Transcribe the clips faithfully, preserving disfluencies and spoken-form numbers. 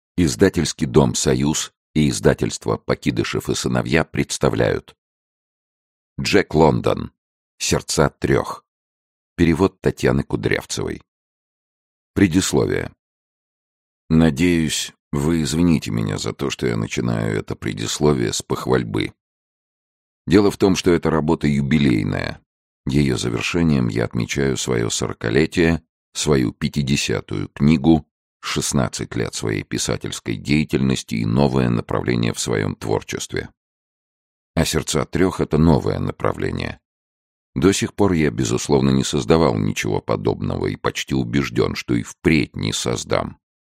Издательский дом «Союз» и издательство «Покидышев и сыновья» представляют Джек Лондон. «Сердца трех». Перевод Татьяны Кудрявцевой. Предисловие. Надеюсь, вы извините меня за то, что я начинаю это предисловие с похвальбы. Дело в том, что эта работа юбилейная. Ее завершением я отмечаю свое сорокалетие, свою пятидесятую книгу, шестнадцать лет своей писательской деятельности и новое направление в своем творчестве. А «Сердца трех» — это новое направление. До сих пор я, безусловно, не создавал ничего подобного и почти убежден, что и впредь не создам.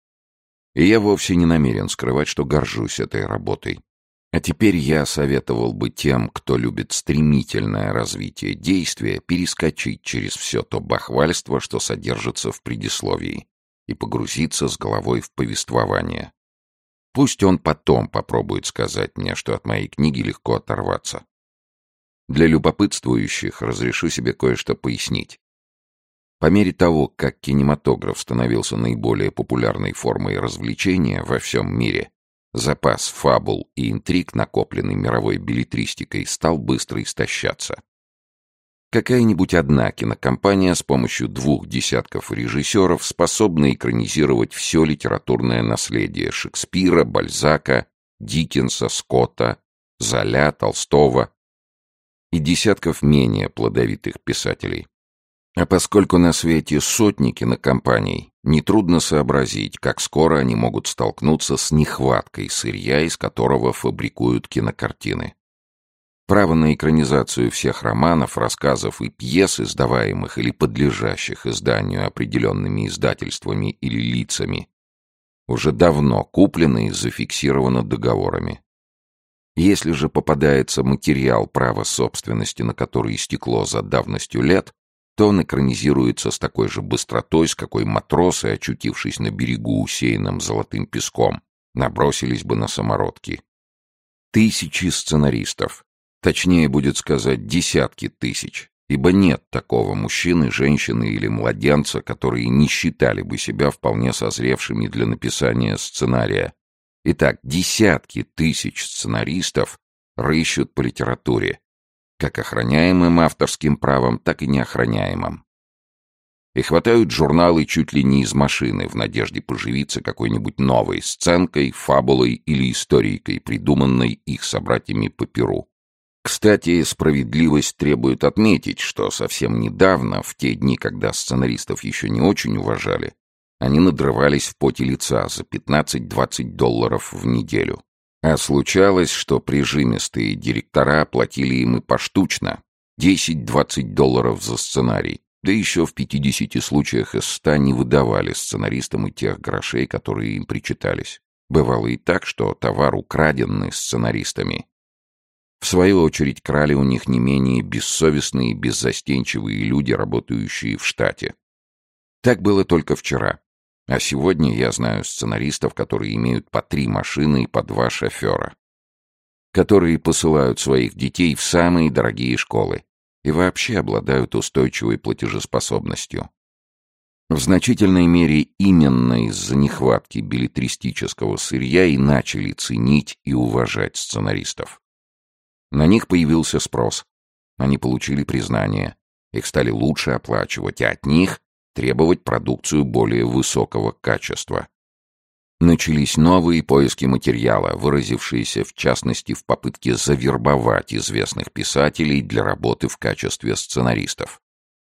И я вовсе не намерен скрывать, что горжусь этой работой. А теперь я советовал бы тем, кто любит стремительное развитие действия, перескочить через все то бахвальство, что содержится в предисловии, и погрузиться с головой в повествование. Пусть он потом попробует сказать мне, что от моей книги легко оторваться. Для любопытствующих разрешу себе кое-что пояснить. По мере того, как кинематограф становился наиболее популярной формой развлечения во всем мире, запас фабул и интриг, накопленный мировой беллетристикой, стал быстро истощаться. Какая-нибудь одна кинокомпания с помощью двух десятков режиссеров способна экранизировать все литературное наследие Шекспира, Бальзака, Диккенса, Скотта, Золя, Толстого и десятков менее плодовитых писателей. А поскольку на свете сотни кинокомпаний, нетрудно сообразить, как скоро они могут столкнуться с нехваткой сырья, из которого фабрикуют кинокартины. Право на экранизацию всех романов, рассказов и пьес, издаваемых или подлежащих изданию определенными издательствами или лицами, уже давно куплено и зафиксировано договорами. Если же попадается материал права собственности, на который истекло за давностью лет, то он экранизируется с такой же быстротой, с какой матросы, очутившись на берегу, усеянном золотым песком, набросились бы на самородки. Тысячи сценаристов. Точнее будет сказать, десятки тысяч, ибо нет такого мужчины, женщины или младенца, которые не считали бы себя вполне созревшими для написания сценария. Итак, десятки тысяч сценаристов рыщут по литературе, как охраняемым авторским правом, так и неохраняемым. И хватают журналы чуть ли не из машины в надежде поживиться какой-нибудь новой сценкой, фабулой или историйкой, придуманной их собратьями по перу. Кстати, справедливость требует отметить, что совсем недавно, в те дни, когда сценаристов еще не очень уважали, они надрывались в поте лица за пятнадцать-двадцать долларов в неделю. А случалось, что прижимистые директора платили им и поштучно десять-двадцать долларов за сценарий, да еще в пятидесяти случаях из ста не выдавали сценаристам и тех грошей, которые им причитались. Бывало и так, что товар, украденный сценаристами, в свою очередь крали у них не менее бессовестные и беззастенчивые люди, работающие в штате. Так было только вчера. А сегодня я знаю сценаристов, которые имеют по три машины и по два шофера, которые посылают своих детей в самые дорогие школы и вообще обладают устойчивой платежеспособностью. В значительной мере именно из-за нехватки беллетристического сырья и начали ценить и уважать сценаристов. На них появился спрос, они получили признание, их стали лучше оплачивать, а от них требовать продукцию более высокого качества. Начались новые поиски материала, выразившиеся в частности в попытке завербовать известных писателей для работы в качестве сценаристов.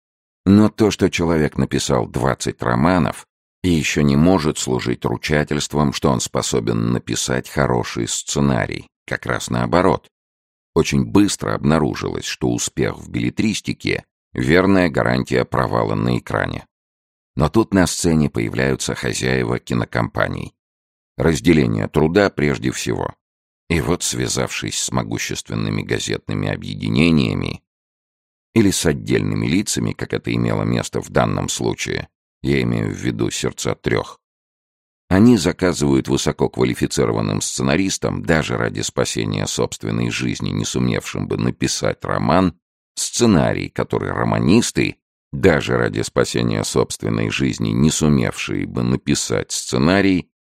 Но то, что человек написал двадцать романов, и еще не может служить ручательством, что он способен написать хороший сценарий, как раз наоборот. Очень быстро обнаружилось, что успех в беллетристике — верная гарантия провала на экране. Но тут на сцене появляются хозяева кинокомпаний. Разделение труда прежде всего. И вот, связавшись с могущественными газетными объединениями или с отдельными лицами, как это имело место в данном случае, я имею в виду «Сердца трех», они заказывают высококвалифицированным сценаристам, даже ради спасения собственной жизни, не сумевшим бы написать роман, сценарий, который романисты, даже ради спасения собственной жизни, не сумевшие бы написать сценарий,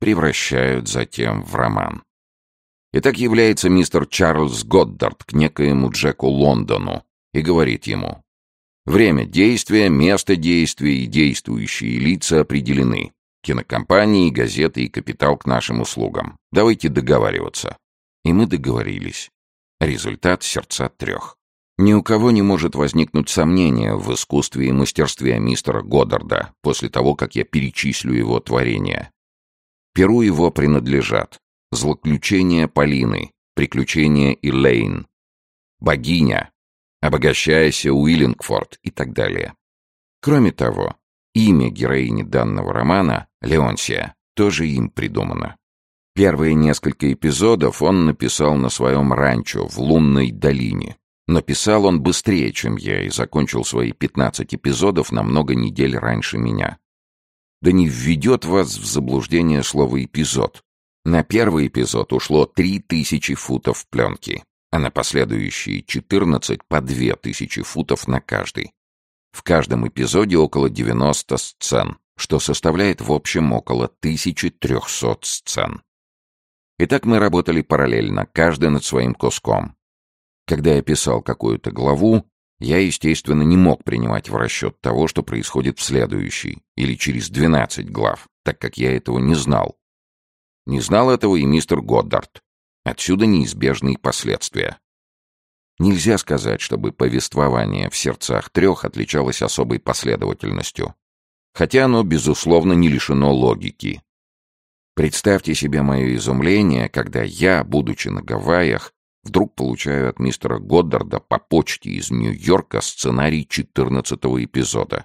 превращают затем в роман. Итак, является мистер Чарльз Годдард к некоему Джеку Лондону и говорит ему: «Время действия, место действия и действующие лица определены. Кинокомпании, газеты и капитал к нашим услугам. Давайте договариваться». И мы договорились. Результат «Сердца трех». Ни у кого не может возникнуть сомнения в искусстве и мастерстве мистера Годдарда после того, как я перечислю его творения. Перу его принадлежат «Злоключения Полины», «Приключения Элейн», «Богиня», «Обогащайся, Уиллингфорд» и так далее. Кроме того, имя героини данного романа, Леонсия, тоже им придумано. Первые несколько эпизодов он написал на своем ранчо в Лунной долине. Но писал он быстрее, чем я, и закончил свои пятнадцать эпизодов на много недель раньше меня. Да не введет вас в заблуждение слово «эпизод». На первый эпизод ушло три тысячи футов пленки, а на последующие четырнадцать по две тысячи футов на каждый. В каждом эпизоде около девяноста сцен, что составляет в общем около тысячи трехсот сцен. Итак, мы работали параллельно, каждый над своим куском. Когда я писал какую-то главу, я, естественно, не мог принимать в расчет того, что происходит в следующей, или через двенадцать глав, так как я этого не знал. Не знал этого и мистер Годдард. Отсюда неизбежные последствия. Нельзя сказать, чтобы повествование в «Сердцах трех» отличалось особой последовательностью, хотя оно, безусловно, не лишено логики. Представьте себе мое изумление, когда я, будучи на Гавайях, вдруг получаю от мистера Годдарда по почте из Нью-Йорка сценарий четырнадцатого эпизода.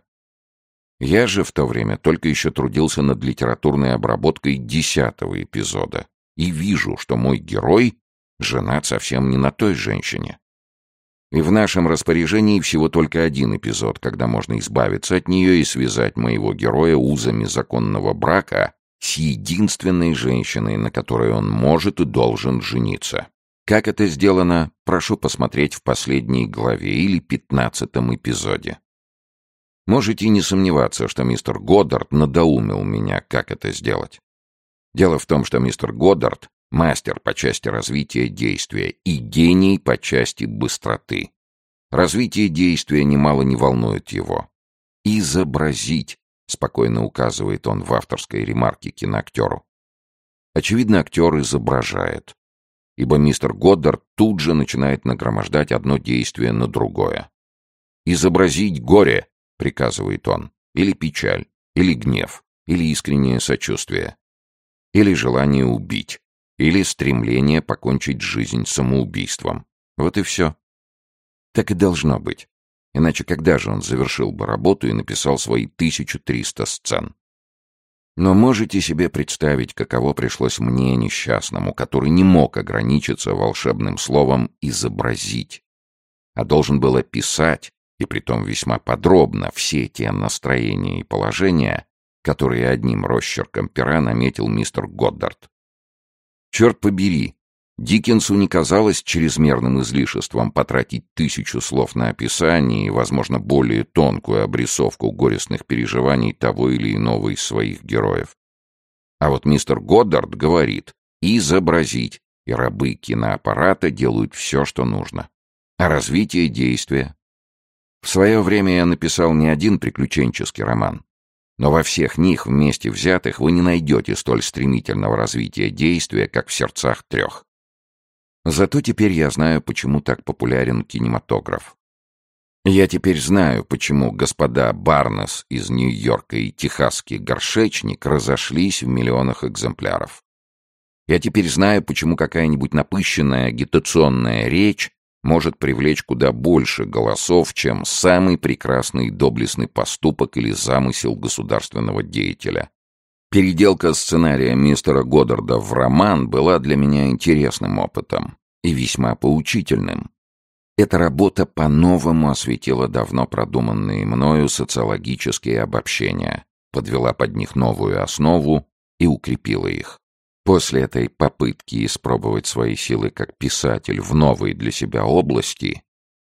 Я же в то время только еще трудился над литературной обработкой десятого эпизода и вижу, что мой герой женат совсем не на той женщине. И в нашем распоряжении всего только один эпизод, когда можно избавиться от нее и связать моего героя узами законного брака с единственной женщиной, на которой он может и должен жениться. Как это сделано, прошу посмотреть в последней главе или пятнадцатом эпизоде. Можете не сомневаться, что мистер Годдард надоумил меня, как это сделать. Дело в том, что мистер Годдард — мастер по части развития действия и гений по части быстроты. Развитие действия немало не волнует его. «Изобразить», — спокойно указывает он в авторской ремарке киноактеру. Очевидно, актер изображает, ибо мистер Годдард тут же начинает нагромождать одно действие на другое. «Изобразить горе», — приказывает он, или печаль, или гнев, или искреннее сочувствие, или желание убить, или стремление покончить жизнь самоубийством. Вот и все. Так и должно быть. Иначе когда же он завершил бы работу и написал свои тысячу триста сцен? Но можете себе представить, каково пришлось мне, несчастному, который не мог ограничиться волшебным словом «изобразить», а должен был описать, и притом весьма подробно, все те настроения и положения, которые одним росчерком пера наметил мистер Годдард. Черт побери, Диккенсу не казалось чрезмерным излишеством потратить тысячу слов на описание и, возможно, более тонкую обрисовку горестных переживаний того или иного из своих героев. А вот мистер Годдард говорит «изобразить», и рабы киноаппарата делают все, что нужно. А развитие действия? В свое время я написал не один приключенческий роман, но во всех них вместе взятых вы не найдете столь стремительного развития действия, как в «Сердцах трех». Зато теперь я знаю, почему так популярен кинематограф. Я теперь знаю, почему господа Барнес из Нью-Йорка и техасский горшечник разошлись в миллионах экземпляров. Я теперь знаю, почему какая-нибудь напыщенная агитационная речь может привлечь куда больше голосов, чем самый прекрасный и доблестный поступок или замысел государственного деятеля. Переделка сценария мистера Годдарда в роман была для меня интересным опытом и весьма поучительным. Эта работа по-новому осветила давно продуманные мною социологические обобщения, подвела под них новую основу и укрепила их. После этой попытки испробовать свои силы как писатель в новой для себя области,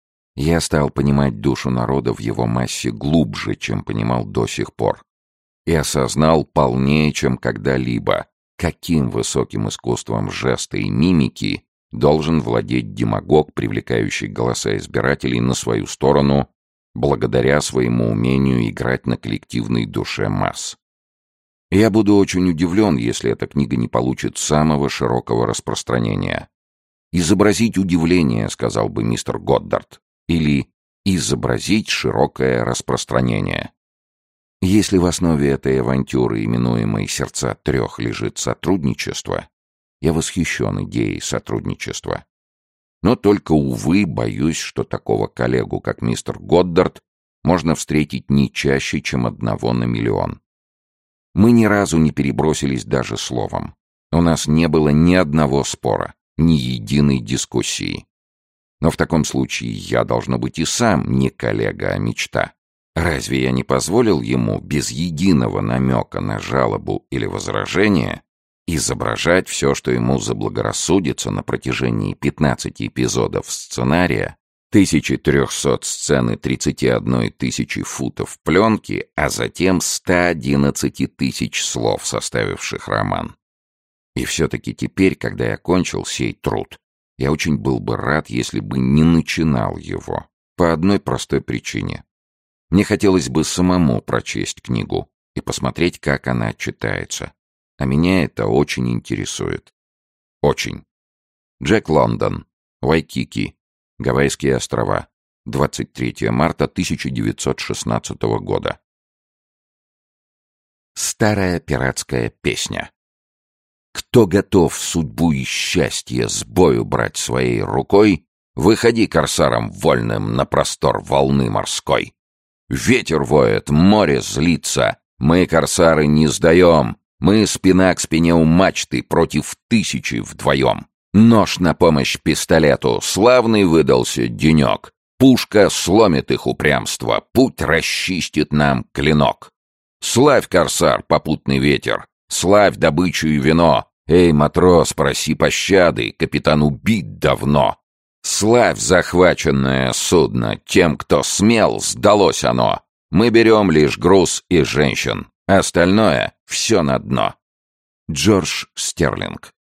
я стал понимать душу народа в его массе глубже, чем понимал до сих пор, и осознал полнее, чем когда-либо, каким высоким искусством жеста и мимики должен владеть демагог, привлекающий голоса избирателей на свою сторону благодаря своему умению играть на коллективной душе масс. Я буду очень удивлен, если эта книга не получит самого широкого распространения. «Изобразить удивление», — сказал бы мистер Годдард, или «изобразить широкое распространение». Если в основе этой авантюры, именуемой «Сердца трех», лежит сотрудничество, я восхищен идеей сотрудничества. Но только, увы, боюсь, что такого коллегу, как мистер Годдард, можно встретить не чаще, чем одного на миллион. Мы ни разу не перебросились даже словом. У нас не было ни одного спора, ни единой дискуссии. Но в таком случае я, должно быть, и сам не коллега, а мечта. Разве я не позволил ему без единого намека на жалобу или возражение изображать все, что ему заблагорассудится на протяжении пятнадцати эпизодов сценария, тысячи трехсот сцен и тридцати одной тысячи футов пленки, а затем ста одиннадцати тысяч слов, составивших роман? И все-таки теперь, когда я кончил сей труд, я очень был бы рад, если бы не начинал его. По одной простой причине. Мне хотелось бы самому прочесть книгу и посмотреть, как она читается. А меня это очень интересует. Очень. Джек Лондон. Вайкики. Гавайские острова. двадцать третьего марта тысяча девятьсот шестнадцатого года. Старая пиратская песня. Кто готов судьбу и счастье с бою брать своей рукой, выходи корсаром вольным на простор волны морской. Ветер воет, море злится, мы, корсары, не сдаем, мы спина к спине у мачты против тысячи вдвоем. Нож на помощь пистолету, славный выдался денек. Пушка сломит их упрямство, путь расчистит нам клинок. Славь, корсар, попутный ветер, славь добычу и вино. Эй, матрос, проси пощады, капитан убит давно. Славь захваченное судно, тем, кто смел, сдалось оно. Мы берем лишь груз и женщин, остальное — все на дно. Джордж Стерлинг.